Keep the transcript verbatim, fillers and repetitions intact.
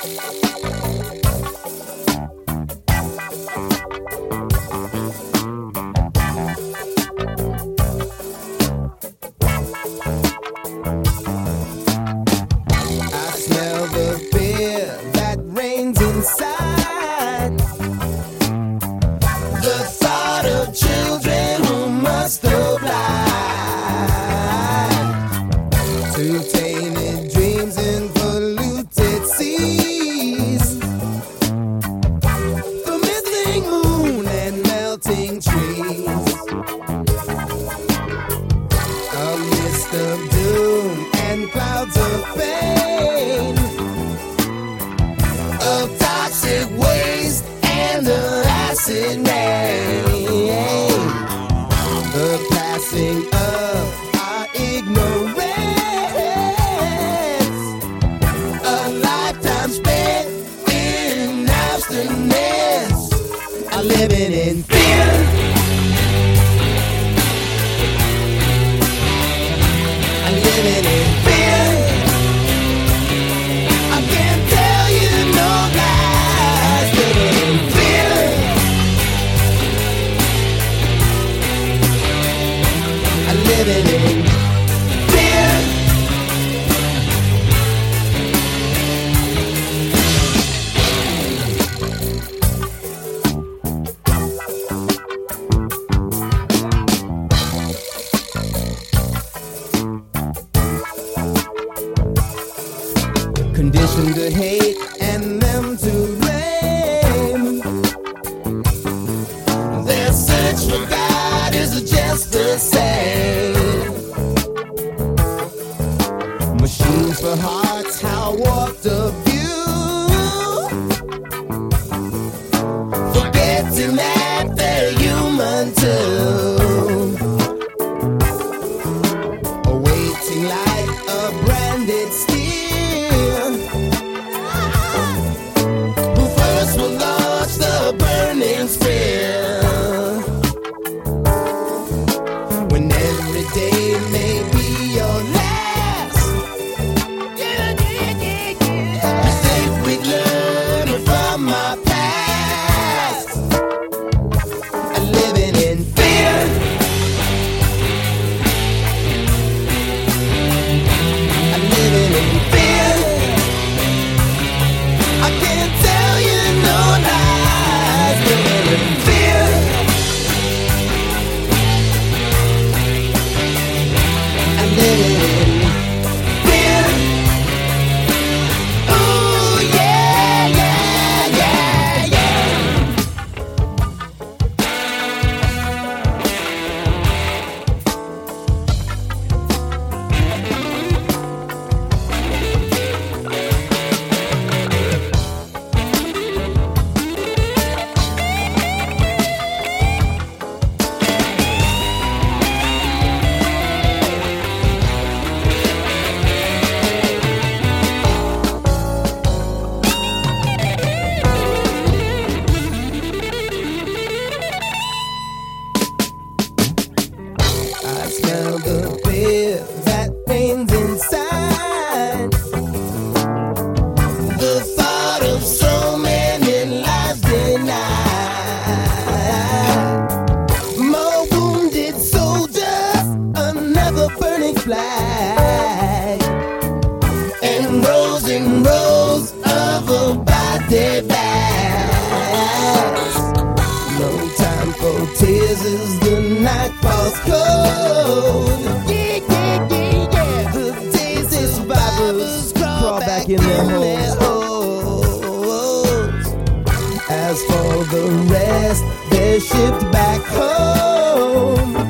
Smell the fear that reigns inside. The thought of children who must oblige to tainted dreams and polluted seas. The missing moon and melting trees. A mist of doom and clouds of pain, of toxic waste and the acid rain. The passing of our ignorance, a lifetime spent in abstinence, are living in fear. I'm living in fear. I can't tell you no lies. Living in fear. I'm living in fear. Conditioned to hate and them to blame. Their search for God is just the same. Machines for hearts, how warped a view. Forgetting that they're human too. Awaiting like a branded steel. Who first will launch the burning spear? When every day may be your last. I think we learn from our past. I'm living in fear. I'm living in fear. I can't tell you no lies. Living in fear. I'm living in fear. Ooh, yeah, yeah, yeah, yeah. I smell the fear that reigns inside. The thought of so many lives denied. More wounded soldiers, another burning flag, and rows and rows of a body bags. No time for tears as the night falls cold. Yeah, yeah, yeah, yeah. The daisy survivors crawl back in their holes. As for the rest, they're shipped back home.